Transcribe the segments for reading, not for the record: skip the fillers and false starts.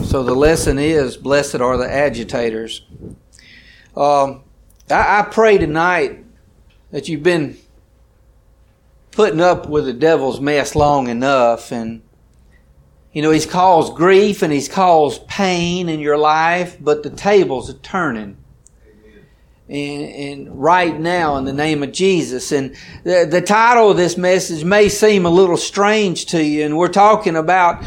So the lesson is, blessed are the agitators. I pray tonight that you've been putting up with the devil's mess long enough, and he's caused grief and he's caused pain in your life, but the tables are turning. And right now, in the name of Jesus. And the title of this message may seem a little strange to you, and we're talking about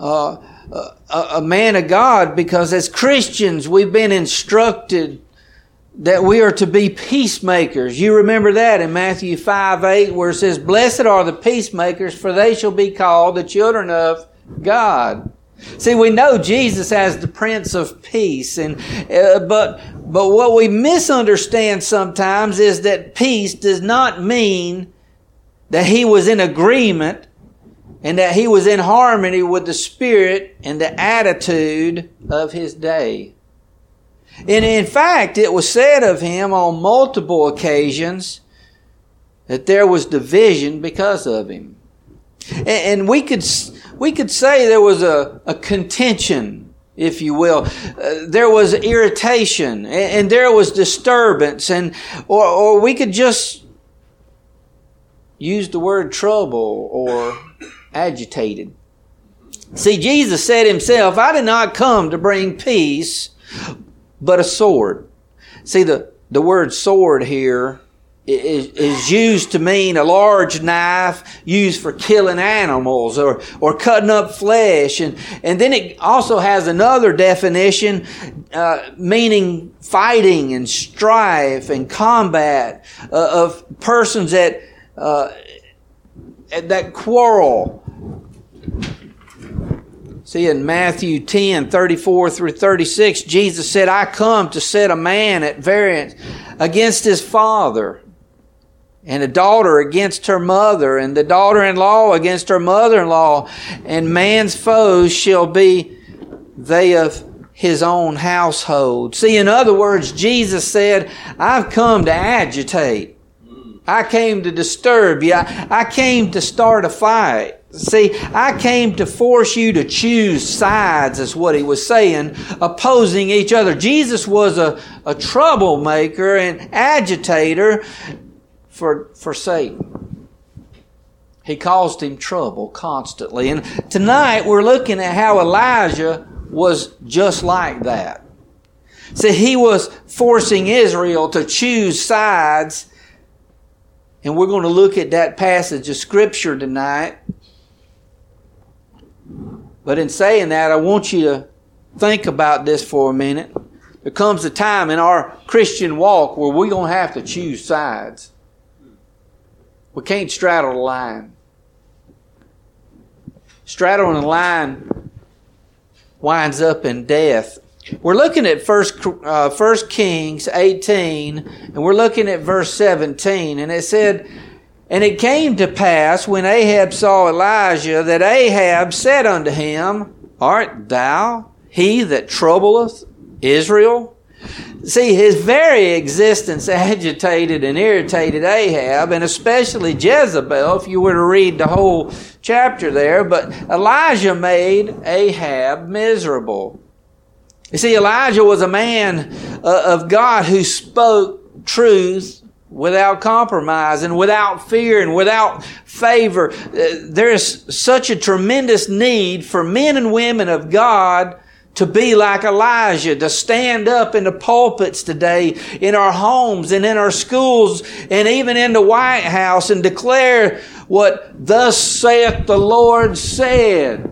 a man of God, because as Christians we've been instructed that we are to be peacemakers. You remember that in Matthew 5:8, where it says, "Blessed are the peacemakers, for they shall be called the children of God." See, we know Jesus as the Prince of Peace, and but what we misunderstand sometimes is that peace does not mean that he was in agreement and that he was in harmony with the spirit and the attitude of his day. And in fact, it was said of him on multiple occasions that there was division because of him. And we could say there was a contention, if you will. There was irritation and there was disturbance, or we could just use the word trouble or agitated. See, Jesus said himself, "I did not come to bring peace, but a sword." See, the word sword here is used to mean a large knife used for killing animals or cutting up flesh. And then it also has another definition meaning fighting and strife and combat of persons that quarrel. See, in Matthew 10:34 through 36, Jesus said, "I come to set a man at variance against his father, and a daughter against her mother, and the daughter-in-law against her mother-in-law, and man's foes shall be they of his own household." See, in other words, Jesus said, "I've come to agitate. I came to disturb you. I came to start a fight. See, I came to force you to choose sides," is what he was saying, opposing each other. Jesus was a troublemaker and agitator for Satan. He caused him trouble constantly. And tonight we're looking at how Elijah was just like that. See, he was forcing Israel to choose sides. And we're going to look at that passage of Scripture tonight. But in saying that, I want you to think about this for a minute. There comes a time in our Christian walk where we're going to have to choose sides. We can't straddle the line. Straddling the line winds up in death. We're looking at 1 Kings 18, and we're looking at verse 17. And it said, "And it came to pass, when Ahab saw Elijah, that Ahab said unto him, Art thou he that troubleth Israel?" See, his very existence agitated and irritated Ahab, and especially Jezebel, if you were to read the whole chapter there. But Elijah made Ahab miserable. You see, Elijah was a man of God who spoke truth without compromise and without fear and without favor. There is such a tremendous need for men and women of God to be like Elijah, to stand up in the pulpits today, in our homes and in our schools and even in the White House, and declare what thus saith the Lord said.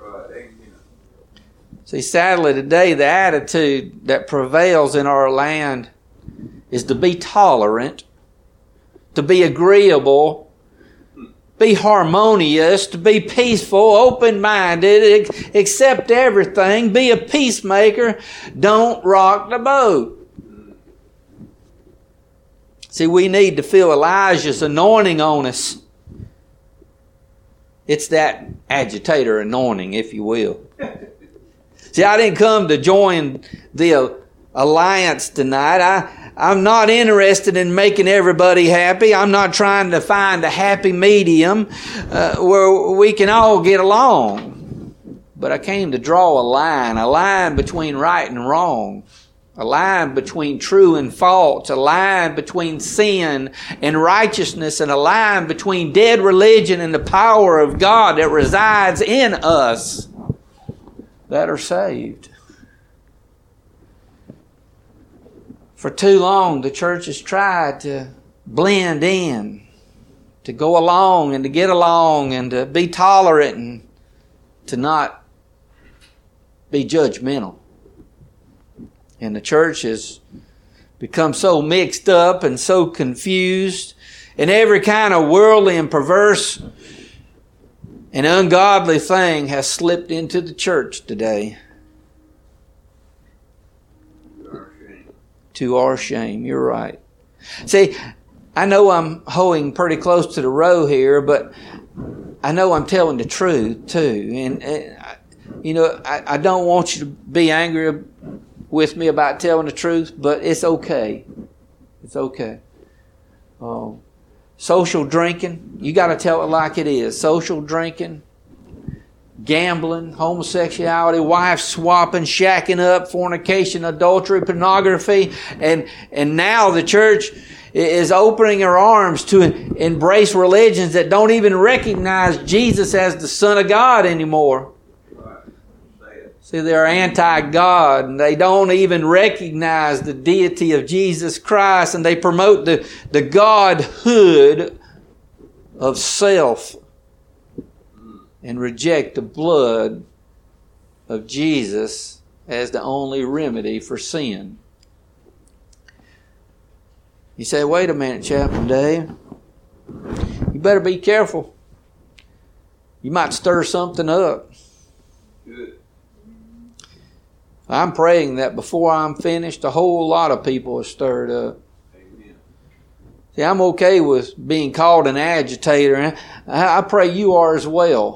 See, sadly today, the attitude that prevails in our land is to be tolerant, to be agreeable, be harmonious, to be peaceful, open-minded, accept everything, be a peacemaker, don't rock the boat. See, we need to feel Elijah's anointing on us. It's that agitator anointing, if you will. See, I didn't come to join the alliance tonight. I'm not interested in making everybody happy. I'm not trying to find a happy medium where we can all get along. but I came to draw a line between right and wrong, a line between true and false, a line between sin and righteousness, and a line between dead religion and the power of God that resides in us that are saved. For too long, the church has tried to blend in, to go along and to get along and to be tolerant and to not be judgmental. And the church has become so mixed up and so confused, and every kind of worldly and perverse and ungodly thing has slipped into the church today. To our shame. You're right. See, I know I'm hoeing pretty close to the row here, but I know I'm telling the truth too. And I don't want you to be angry with me about telling the truth, but it's okay. It's okay. Social drinking, you got to tell it like it is. Social drinking, gambling, homosexuality, wife swapping, shacking up, fornication, adultery, pornography, and now the church is opening her arms to embrace religions that don't even recognize Jesus as the Son of God anymore. See, they're anti-God, and they don't even recognize the deity of Jesus Christ, and they promote the godhood of self and reject the blood of Jesus as the only remedy for sin. You say, wait a minute, Chaplain Dave. You better be careful. You might stir something up. Good. I'm praying that before I'm finished, a whole lot of people are stirred up. Amen. See, I'm okay with being called an agitator, and I pray you are as well.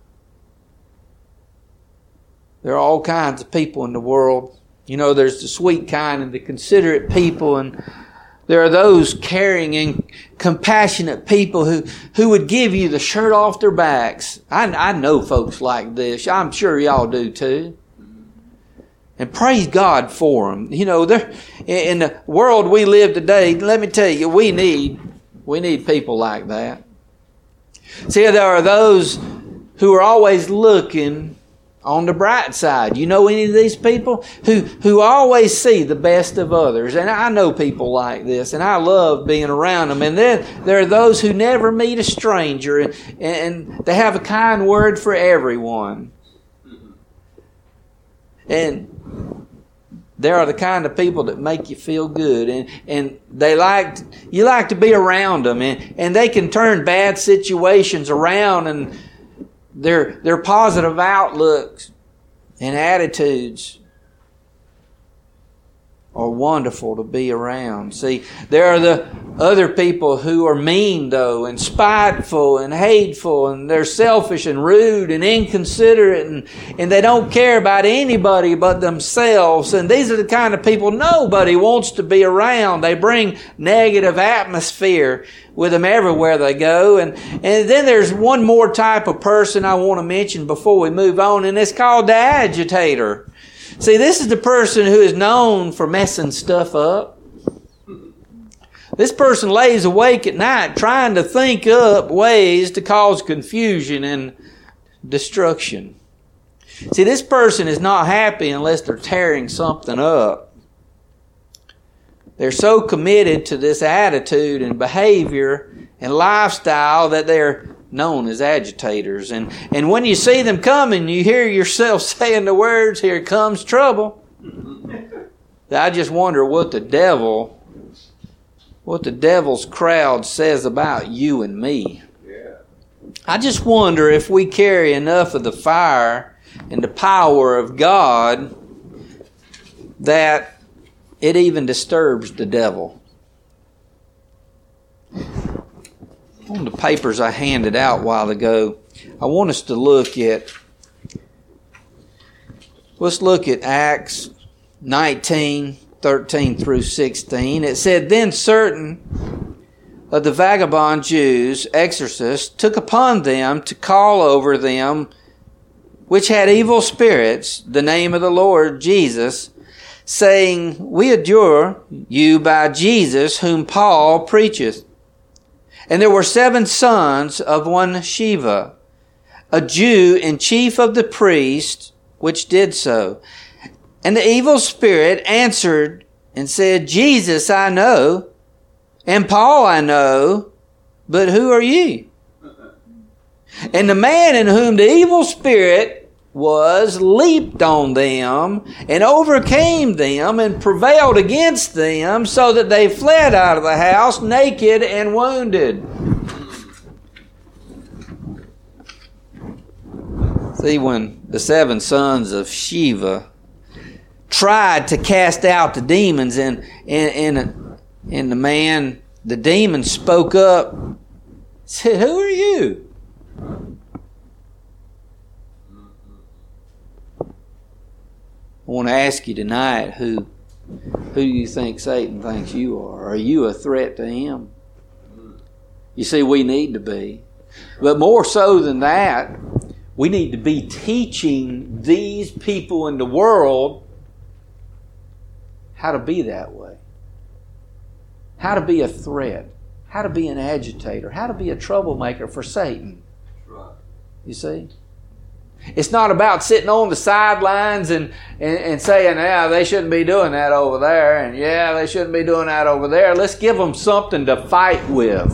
There are all kinds of people in the world. You know, there's the sweet kind and the considerate people, and there are those caring and compassionate people who would give you the shirt off their backs. I know folks like this. I'm sure y'all do too. And praise God for them. You know, in the world we live today, let me tell you, we need people like that. See, there are those who are always looking on the bright side. You know any of these people who always see the best of others? And I know people like this, and I love being around them. And then there are those who never meet a stranger, and they have a kind word for everyone. And there are the kind of people that make you feel good, and you like to be around them, and they can turn bad situations around, and their positive outlooks and attitudes are wonderful to be around. See, there are the other people who are mean, though, and spiteful and hateful, and they're selfish and rude and inconsiderate, and they don't care about anybody but themselves. And these are the kind of people nobody wants to be around. They bring negative atmosphere with them everywhere they go. And then there's one more type of person I want to mention before we move on, and it's called the agitator. See, this is the person who is known for messing stuff up. This person lays awake at night trying to think up ways to cause confusion and destruction. See, this person is not happy unless they're tearing something up. They're so committed to this attitude and behavior and lifestyle that they're known as agitators. And when you see them coming, you hear yourself saying the words, "Here comes trouble." I just wonder what the devil's crowd says about you and me. I just wonder if we carry enough of the fire and the power of God that it even disturbs the devil. On the papers I handed out a while ago, I want us to look at Acts 19:13 through 16. It said, "Then certain of the vagabond Jews, exorcists, took upon them to call over them which had evil spirits, the name of the Lord Jesus, saying, We adjure you by Jesus, whom Paul preacheth. And there were 7 sons of one Sceva, a Jew and chief of the priests, which did so. And the evil spirit answered and said, Jesus I know, and Paul I know, but who are ye? And the man in whom the evil spirit was leaped on them and overcame them and prevailed against them, so that they fled out of the house naked and wounded. See, when the 7 sons of Sceva tried to cast out the demons, and the man, the demon spoke up, said, Who are you? I want to ask you tonight, who do you think Satan thinks you are? Are you a threat to him? You see, we need to be. But more so than that, we need to be teaching these people in the world how to be that way. How to be a threat. How to be an agitator. How to be a troublemaker for Satan. You see? It's not about sitting on the sidelines and saying, yeah, they shouldn't be doing that over there, and yeah, they shouldn't be doing that over there. Let's give them something to fight with.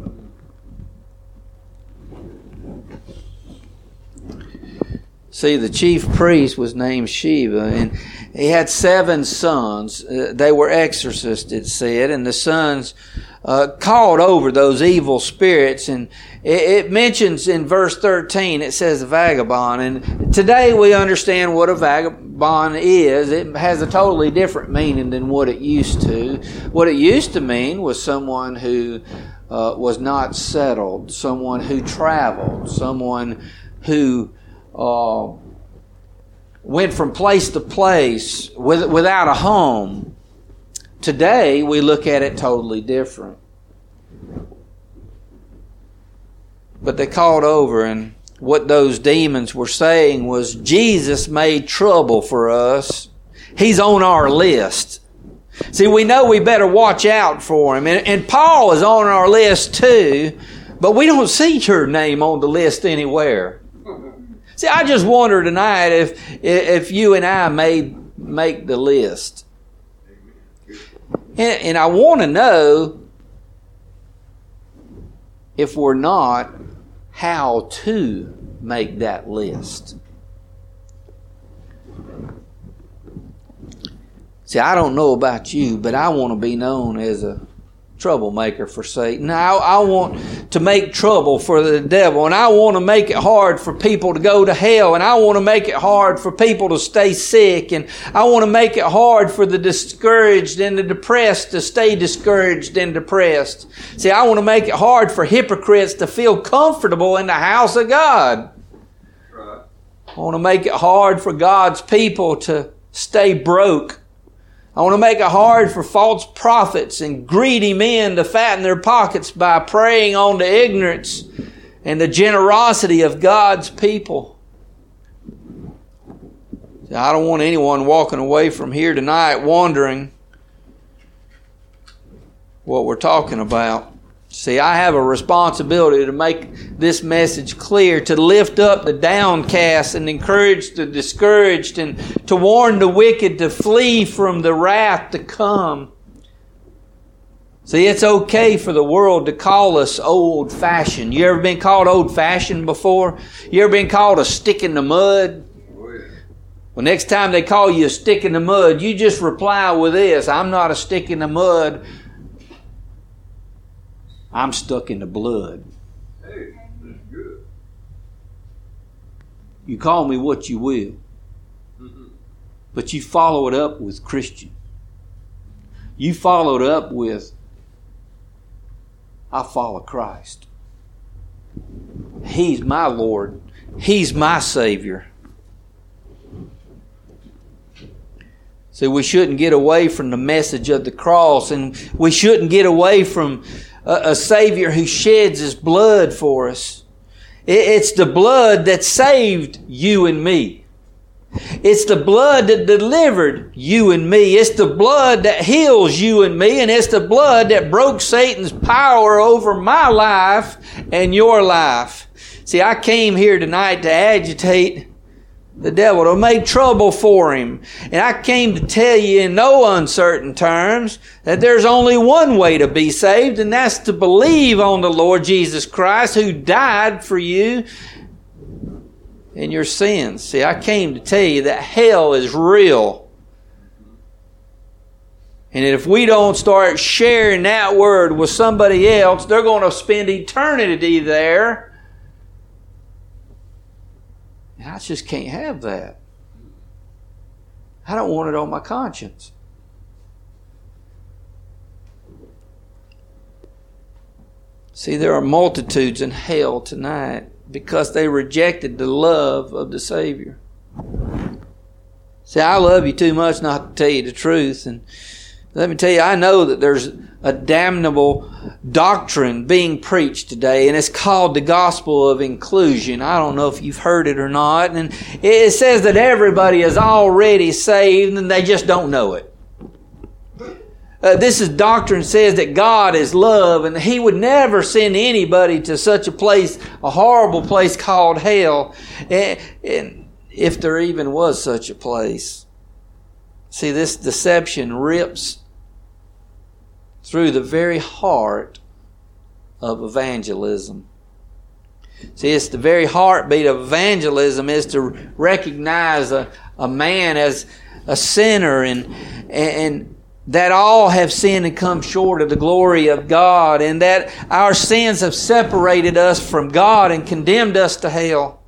See, the chief priest was named Sceva, and he had 7 sons. They were exorcists, it said, and the sons called over those evil spirits. And it mentions in verse 13, it says vagabond. And today we understand what a vagabond is. It has a totally different meaning than what it used to. What it used to mean was someone who was not settled, someone who traveled, someone who went from place to place without a home. Today, we look at it totally different. But they called over, and what those demons were saying was, Jesus made trouble for us. He's on our list. See, we know we better watch out for him. And Paul is on our list too, but we don't see your name on the list anywhere. See, I just wonder tonight if you and I may make the list. And I want to know, if we're not, how to make that list. See, I don't know about you, but I want to be known as a troublemaker for Satan. I want to make trouble for the devil, and I want to make it hard for people to go to hell, and I want to make it hard for people to stay sick, and I want to make it hard for the discouraged and the depressed to stay discouraged and depressed. See, I want to make it hard for hypocrites to feel comfortable in the house of God. Right. I want to make it hard for God's people to stay broke. I want to make it hard for false prophets and greedy men to fatten their pockets by preying on the ignorance and the generosity of God's people. I don't want anyone walking away from here tonight wondering what we're talking about. See, I have a responsibility to make this message clear, to lift up the downcast and encourage the discouraged, and to warn the wicked to flee from the wrath to come. See, it's okay for the world to call us old-fashioned. You ever been called old-fashioned before? You ever been called a stick in the mud? Well, next time they call you a stick in the mud, you just reply with this: I'm not a stick in the mud. I'm stuck in the blood. Hey, that's good. You call me what you will, but you follow it up with Christian. You follow it up with, I follow Christ. He's my Lord. He's my Savior. See, we shouldn't get away from the message of the cross, and we shouldn't get away from a Savior who sheds His blood for us. It's the blood that saved you and me. It's the blood that delivered you and me. It's the blood that heals you and me. And it's the blood that broke Satan's power over my life and your life. See, I came here tonight to agitate the devil, to make trouble for him. And I came to tell you in no uncertain terms that there's only one way to be saved, and that's to believe on the Lord Jesus Christ, who died for you and your sins. See, I came to tell you that hell is real. And if we don't start sharing that word with somebody else, they're going to spend eternity there. And I just can't have that. I don't want it on my conscience. See, there are multitudes in hell tonight because they rejected the love of the Savior. See, I love you too much not to tell you the truth. And let me tell you, I know that there's a damnable doctrine being preached today, and it's called the gospel of inclusion. I don't know if you've heard it or not. And it says that everybody is already saved and they just don't know it. This is doctrine says that God is love, and He would never send anybody to such a place, a horrible place called hell, and if there even was such a place. See, this deception rips through the very heart of evangelism. See, it's the very heartbeat of evangelism is to recognize a man as a sinner and that all have sinned and come short of the glory of God, and that our sins have separated us from God and condemned us to hell.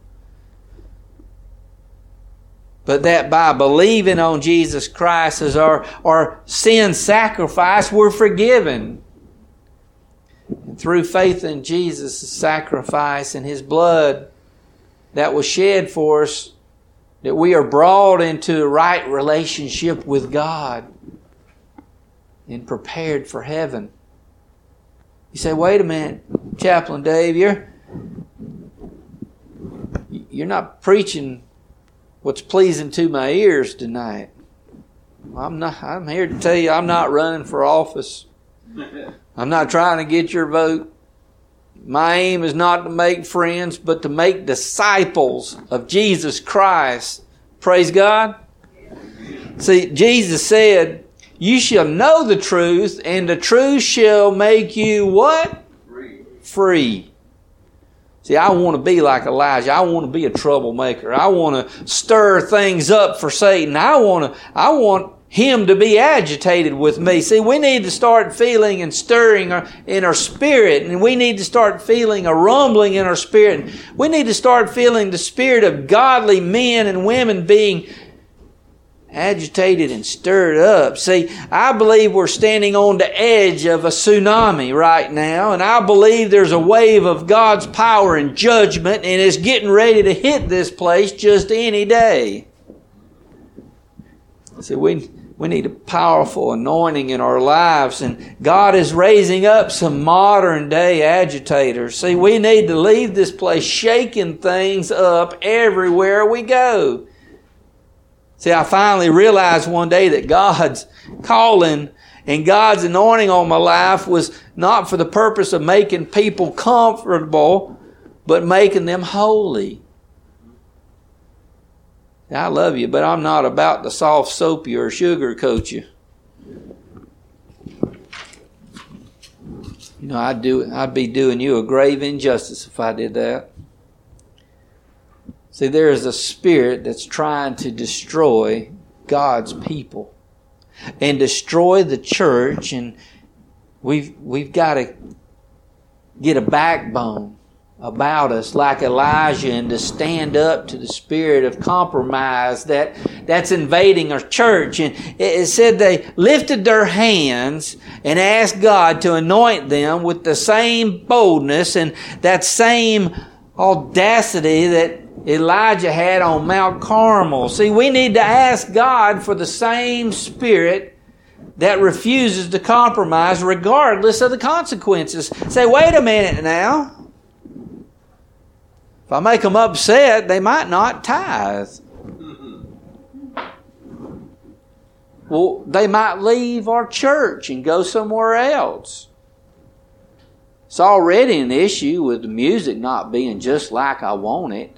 But that by believing on Jesus Christ as our sin sacrifice, we're forgiven. And through faith in Jesus' sacrifice and His blood that was shed for us, that we are brought into a right relationship with God and prepared for heaven. You say, wait a minute, Chaplain Dave, you're not preaching what's pleasing to my ears tonight. I'm here to tell you I'm not running for office. I'm not trying to get your vote. My aim is not to make friends, but to make disciples of Jesus Christ. Praise God. See, Jesus said, you shall know the truth, and the truth shall make you what? Free. See, I want to be like Elijah. I want to be a troublemaker. I want to stir things up for Satan. I want him to be agitated with me. See, we need to start feeling and stirring in our spirit, and we need to start feeling a rumbling in our spirit. We need to start feeling the spirit of godly men and women being agitated and stirred up. See, I believe we're standing on the edge of a tsunami right now, and I believe there's a wave of God's power and judgment, and it's getting ready to hit this place just any day. See, we need a powerful anointing in our lives, and God is raising up some modern day agitators. See, we need to leave this place shaking things up everywhere we go. See, I finally realized one day that God's calling and God's anointing on my life was not for the purpose of making people comfortable, but making them holy. I love you, but I'm not about to soft soap you or sugarcoat you. You know, I'd be doing you a grave injustice if I did that. See, there is a spirit that's trying to destroy God's people and destroy the church, and we've got to get a backbone about us like Elijah and to stand up to the spirit of compromise that's invading our church. And it said they lifted their hands and asked God to anoint them with the same boldness and that same audacity that Elijah had on Mount Carmel. See, we need to ask God for the same spirit that refuses to compromise regardless of the consequences. Say, wait a minute now. If I make them upset, they might not tithe. Well, they might leave our church and go somewhere else. It's already an issue with the music not being just like I want it.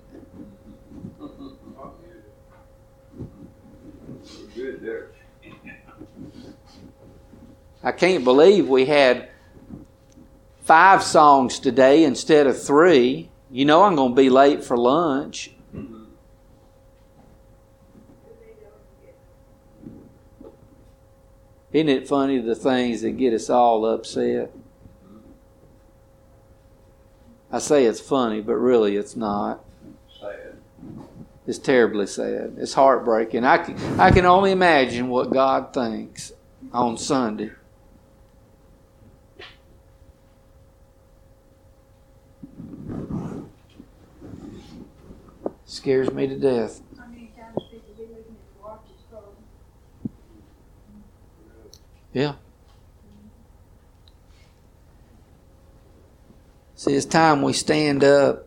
I can't believe we had 5 songs today instead of 3. You know I'm going to be late for lunch. Isn't it funny, the things that get us all upset? I say it's funny, but really it's not. Sad. It's terribly sad. It's heartbreaking. I can only imagine what God thinks on Sunday. Scares me to death. How many times people be looking at the watch as well? Yeah. See, it's time we stand up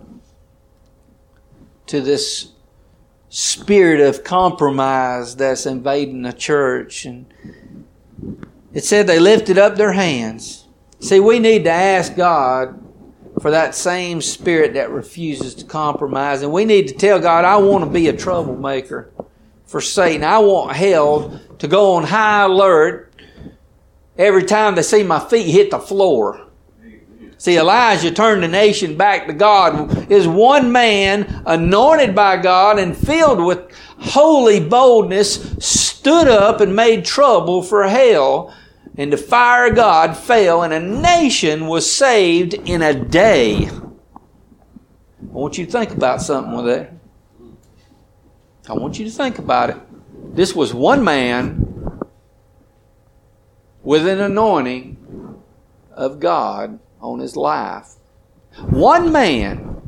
to this spirit of compromise that's invading the church. And it said they lifted up their hands. See, we need to ask God for that same spirit that refuses to compromise. And we need to tell God, I want to be a troublemaker for Satan. I want hell to go on high alert every time they see my feet hit the floor. See, Elijah turned the nation back to God. Is one man anointed by God and filled with holy boldness stood up and made trouble for hell. And the fire of God fell, and a nation was saved in a day. I want you to think about something with that. I want you to think about it. This was one man with an anointing of God on his life. One man.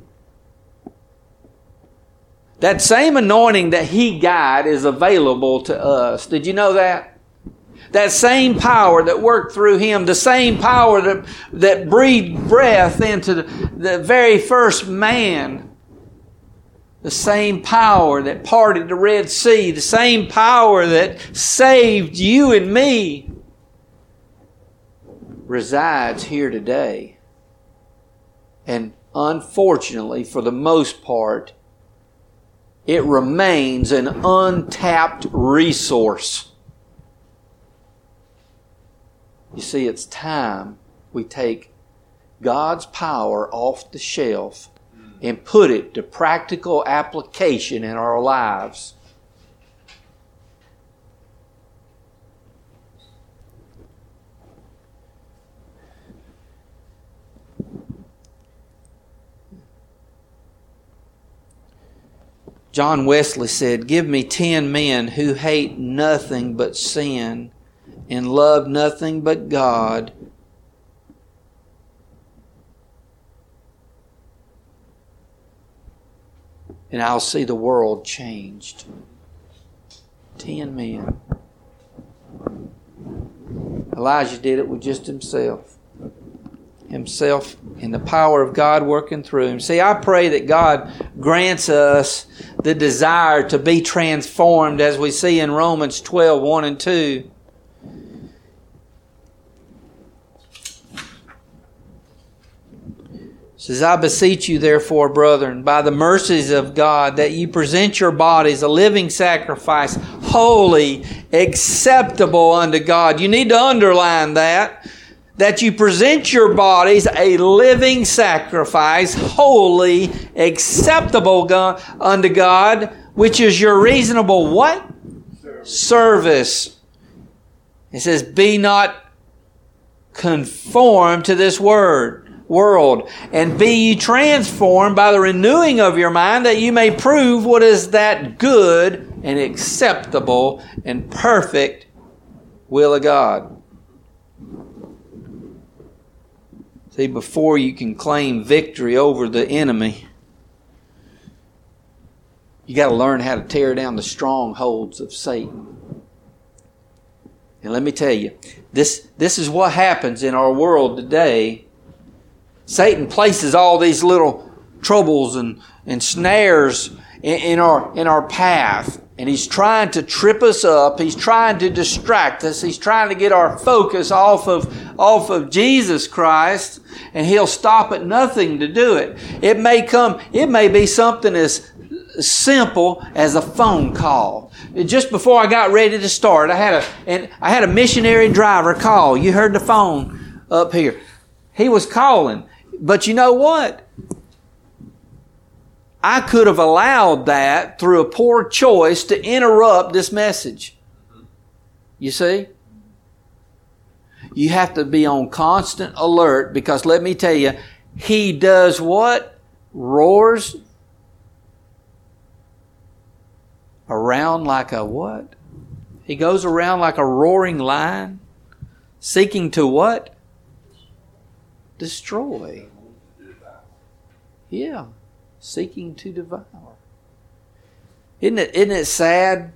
That same anointing that he got is available to us. Did you know that? That same power that worked through him, the same power that breathed breath into the very first man, the same power that parted the Red Sea, the same power that saved you and me, resides here today. And unfortunately, for the most part, it remains an untapped resource. You see, it's time we take God's power off the shelf and put it to practical application in our lives. John Wesley said, "Give me 10 men who hate nothing but sin and love nothing but God, and I'll see the world changed." 10 men. Elijah did it with just himself. Himself and the power of God working through him. See, I pray that God grants us the desire to be transformed, as we see in Romans 12, 1 and 2. It says, "I beseech you, therefore, brethren, by the mercies of God, that you present your bodies a living sacrifice, holy, acceptable unto God." You need to underline that you present your bodies a living sacrifice, holy, acceptable unto God, which is your reasonable what? Service. It says, "Be not conformed to this world, and be ye transformed by the renewing of your mind, that you may prove what is that good and acceptable and perfect will of God." See, before you can claim victory over the enemy, you got to learn how to tear down the strongholds of Satan. And let me tell you, this is what happens in our world today. Satan places all these little troubles and snares in our path. And he's trying to trip us up. He's trying to distract us. He's trying to get our focus off of Jesus Christ. And he'll stop at nothing to do it. It may be something as simple as a phone call. Just before I got ready to start, I had a missionary driver call. You heard the phone up here. He was calling. But you know what? I could have allowed that through a poor choice to interrupt this message. You see? You have to be on constant alert, because let me tell you, he does what? Roars around like a what? He goes around like a roaring lion, seeking to what? Destroy. Yeah. Seeking to devour. Isn't it sad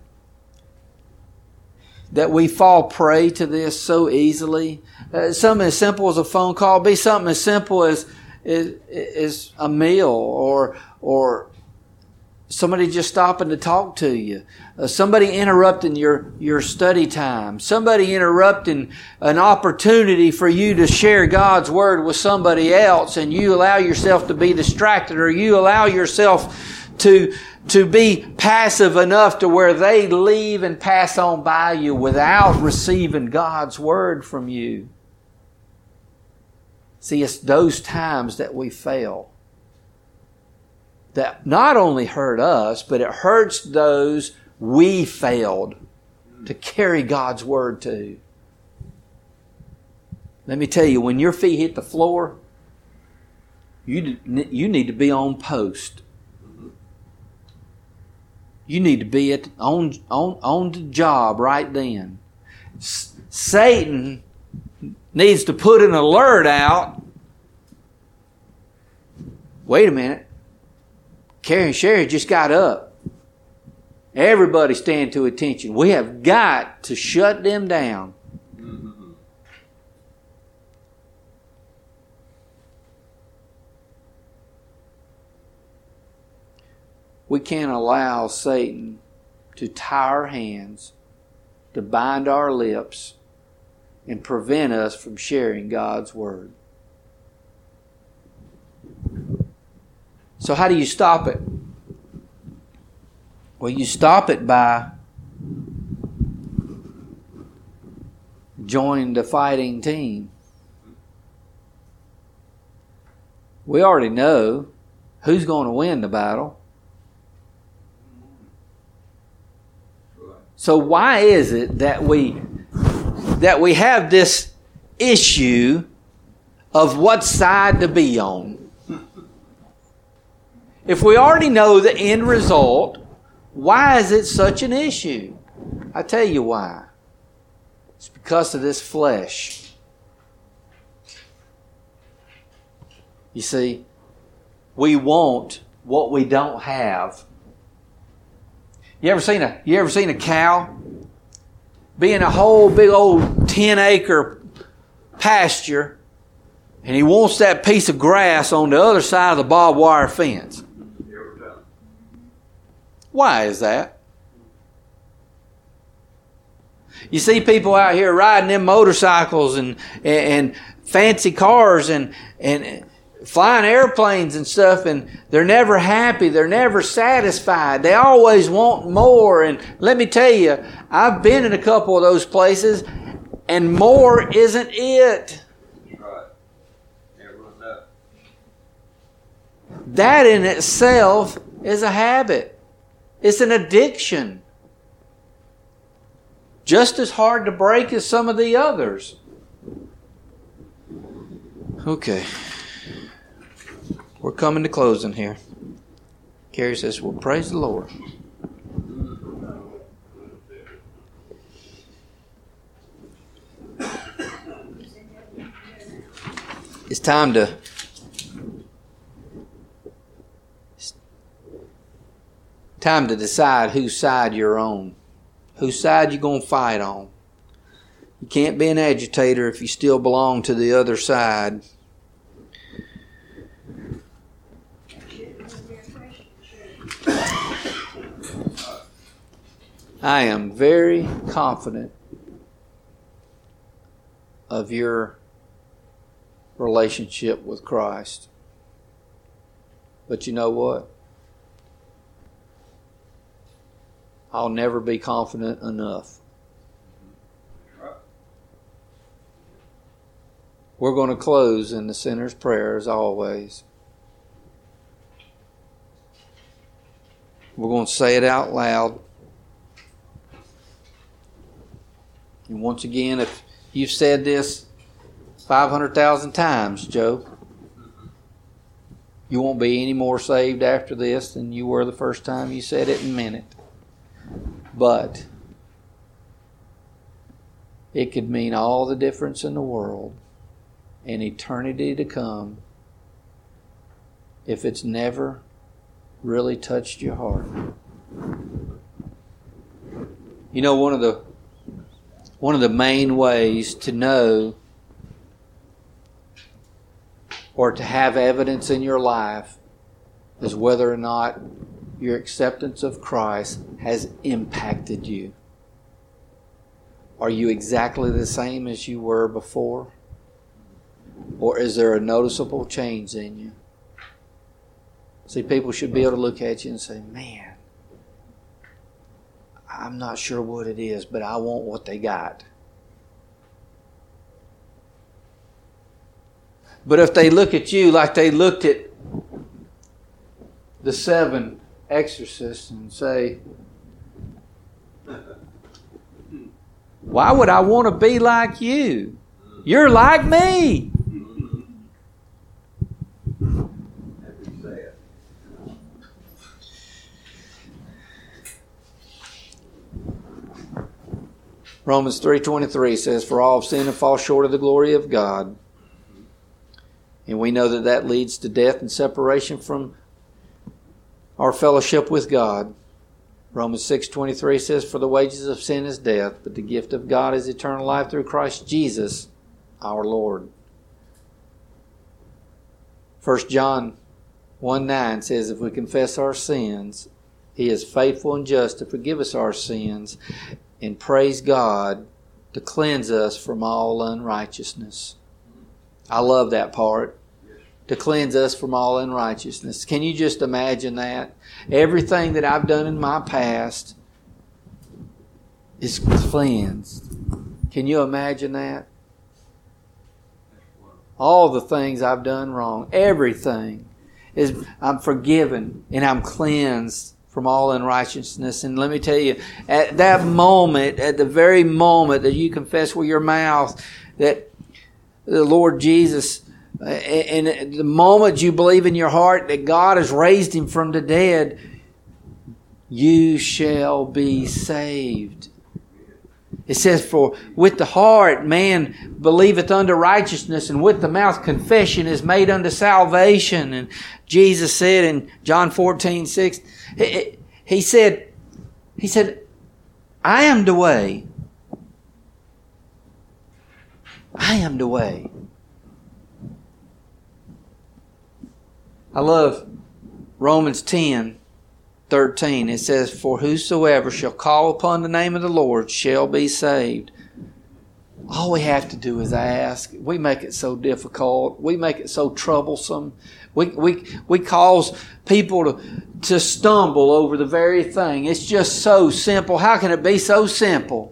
that we fall prey to this so easily? Something as simple as a phone call, be something as simple as a meal, or somebody just stopping to talk to you, somebody interrupting your study time, somebody interrupting an opportunity for you to share God's Word with somebody else, and you allow yourself to be distracted, or you allow yourself to be passive enough to where they leave and pass on by you without receiving God's Word from you. See, it's those times that we fail that not only hurt us, but it hurts those we failed to carry God's Word to. Let me tell you, when your feet hit the floor, you need to be on post. You need to be on the job right then. Satan needs to put an alert out. Wait a minute. Carrie and Sherry just got up. Everybody stand to attention. We have got to shut them down. We can't allow Satan to tie our hands, to bind our lips, and prevent us from sharing God's Word. So how do you stop it? Well, you stop it by joining the fighting team. We already know who's going to win the battle. So why is it that we have this issue of what side to be on? If we already know the end result, why is it such an issue? I tell you why. It's because of this flesh. You see, we want what we don't have. You ever seen a cow be in a whole big old 10-acre pasture, and he wants that piece of grass on the other side of the barbed wire fence? Why is that? You see people out here riding them motorcycles and fancy cars and flying airplanes and stuff, and they're never happy. They're never satisfied. They always want more. And let me tell you, I've been in a couple of those places, and more isn't it. Right. Everyone knows. That in itself is a habit. It's an addiction. Just as hard to break as some of the others. Okay. We're coming to closing here. Carrie says, well, praise the Lord. It's time to decide whose side you're on. Whose side you're going to fight on. You can't be an agitator if you still belong to the other side. I am very confident of your relationship with Christ. But you know what? I'll never be confident enough. We're going to close in the sinner's prayer as always. We're going to say it out loud. And once again, if you've said this 500,000 times, Joe, you won't be any more saved after this than you were the first time you said it and meant it. But it could mean all the difference in the world and eternity to come if it's never really touched your heart. You know, one of the main ways to know or to have evidence in your life is whether or not your acceptance of Christ has impacted you. Are you exactly the same as you were before? Or is there a noticeable change in you? See, people should be able to look at you and say, man, I'm not sure what it is, but I want what they got. But if they look at you like they looked at the 7 exorcists and say, why would I want to be like you? You're like me. Romans 3:23 says, for all have sinned and fall short of the glory of God. And we know that that leads to death and separation from our fellowship with God. Romans 6:23 says, for the wages of sin is death, but the gift of God is eternal life through Christ Jesus our Lord. 1 John 1:9 says, if we confess our sins, He is faithful and just to forgive us our sins and praise God to cleanse us from all unrighteousness. I love that part. To cleanse us from all unrighteousness. Can you just imagine that? Everything that I've done in my past is cleansed. Can you imagine that? All the things I've done wrong, everything is, I'm forgiven and I'm cleansed from all unrighteousness. And let me tell you, at that moment, at the very moment that you confess with your mouth that the Lord Jesus, and the moment you believe in your heart that God has raised Him from the dead, you shall be saved. It says, for with the heart man believeth unto righteousness, and with the mouth confession is made unto salvation. And Jesus said in John 14:6, He said, I am the way. I am the way. I love Romans 10:13. It says, for whosoever shall call upon the name of the Lord shall be saved. All we have to do is ask. We make it so difficult. We make it so troublesome. We cause people to stumble over the very thing. It's just so simple. How can it be so simple?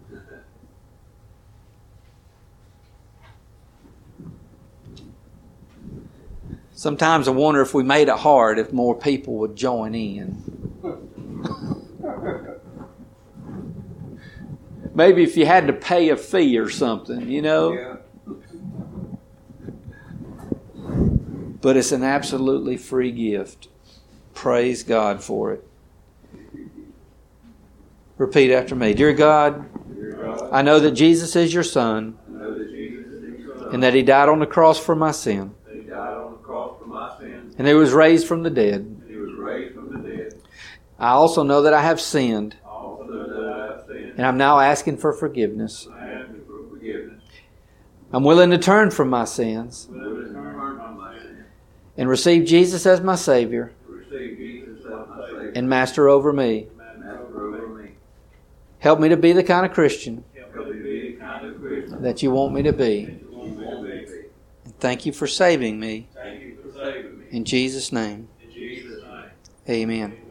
Sometimes I wonder if we made it hard, if more people would join in. Maybe if you had to pay a fee or something, you know. Yeah. But it's an absolutely free gift. Praise God for it. Repeat after me. Dear God, I know that Jesus is your Son, and that He died on the cross for my sin, and He was raised from the dead. I also know that I have sinned, and I'm now asking for forgiveness. I'm willing to turn from my sins and receive Jesus as my Savior and Master over me. Help me to be the kind of Christian Help me to be the kind of Christian that you want me to be. you want me to be. And thank you for saving me. Thank you for saving me. In Jesus' name, In Jesus' name. amen.